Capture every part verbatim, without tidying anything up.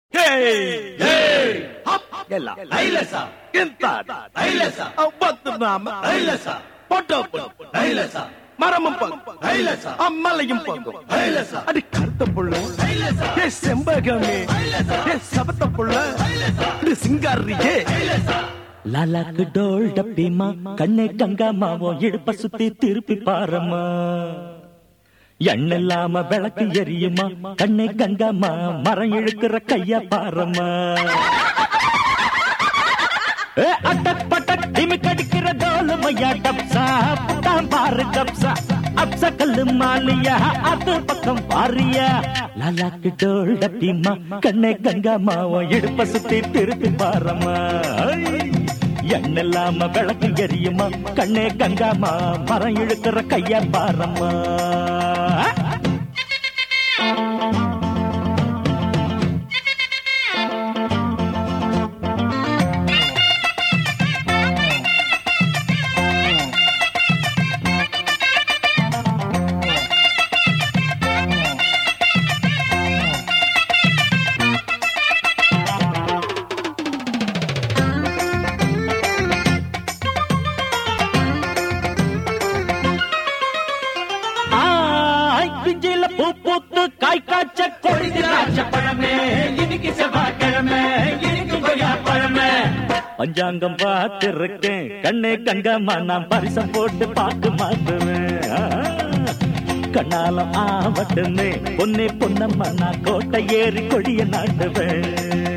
மரமும் அம்மலையும் அடி கருத்த புள்ள செம்பகமே சபத்த புள்ள சிங்காரியே லாலாக்கு டோல் டப்பிமா கண்ணே கங்காமாவோ இடுப்ப சுத்தி திருப்பி பாரம்மா எண்ணில்லாம விளக்கு எரியுமா கண்ணே கங்காமா மரம் இழுக்கிற கைய பாரம்மா அட்டக் பட்டக் திமி கடிக்கிற டோல் மையா டப்சா தான் பாரு கப்சா அப்சா கல்லு மாலியா அது பக்கம் பாரியா லாலாக்கு டோல் டப்பிமா கண்ணே கங்காமாவோ இடுப்ப சுத்தி திருப்பி பாரம்மா எண்ணில்லாம விளக்கு எரியுமா கண்ணே கங்காமா மரம் இழுக்கிற கைய பாரம்மா காய் காய்ச்ச கொடி திராட்சை பழமே இன்னைக்கு செவ்வாய்க்கிழமை இன்னைக்கு கொய்யா பழமே பஞ்சாங்கம் பார்த்திருக்கேன் கண்ணே கங்காமா நான் பரிசம் போட்டு பார்க்க மாட்டுவேன் கண்ணாலம் ஆவட்டுமே பொன்னே பொன்னம்மா நான் கோட்டை ஏறி கொடிய நாட்டுவேன்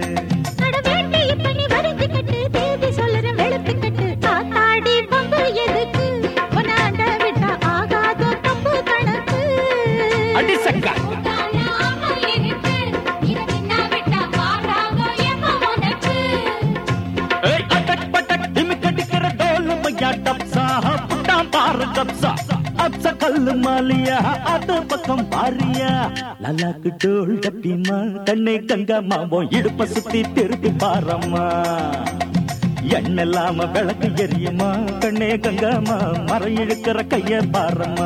கல்லு மாலியா அது பக்கம் பாரியா லாலாக்கு டோல் டப்பிமா கண்ணே கங்காமாவோ இடுப்ப சுத்தி திருப்பி பாரம்மா எண்ணில்லாம விளக்கு எரியுமா கண்ணே கங்காமா மரம் இழுக்கிற கைய பாரம்மா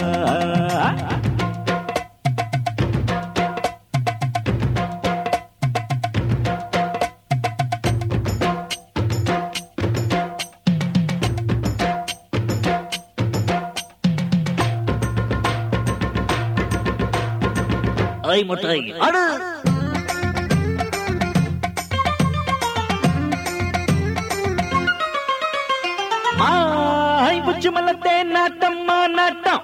ஐ முட்டை அடு ஆய் புச்சு மலத்தே நாட்டம்மா நாட்டம்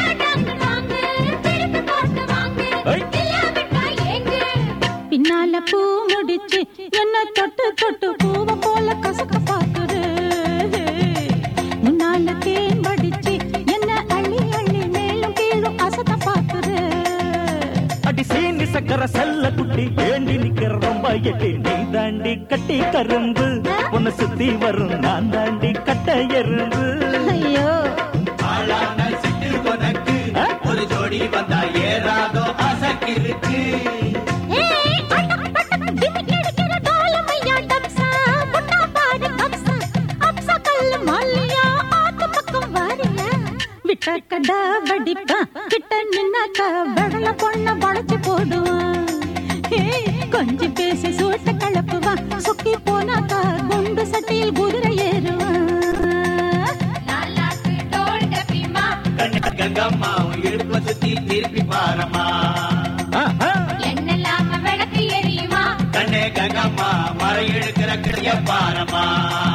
பின்னால பூ முடிச்சு என்ன தொட்டு தொட்டு பூவ போல கசக்க பாக்குது முன்னால தேன் வடிச்சு என்ன அள்ளி அள்ளி மேலும் கீழும் அசத்த பாக்குது அடி சீனி சக்கர செல்ல குட்டி ஏண்டி நிக்கிற ரொம்ப எட்டி நீ தாண்டி கட்டி கரும்பு உன்னை சுத்தி வரும் நான் தாண்டி கட்ட எறும்பு ஐயோ ஆளான சிட்டு உனக்கு ஒரு ஜோடி வந்தா ஏறாதோ அசக்கிருக்கு கடா வடிப்பா கிட்ட நின்னாக்க வடல பொண்ண வளைச்சு போடுவான் கொஞ்சம் பேசி சூட்ட கலப்புவான் சுக்கி போனாக்கா குண்டு சட்டியில் குதிரை ஏறுவான் கங்கம்மா இடுப்ப சுத்தி திருப்பி பாரம்மா என்னெல்லாம விளக்கு எரியுமா கண்ணே கங்கம்மா மரம் இழுக்கிற கைய பாரம்மா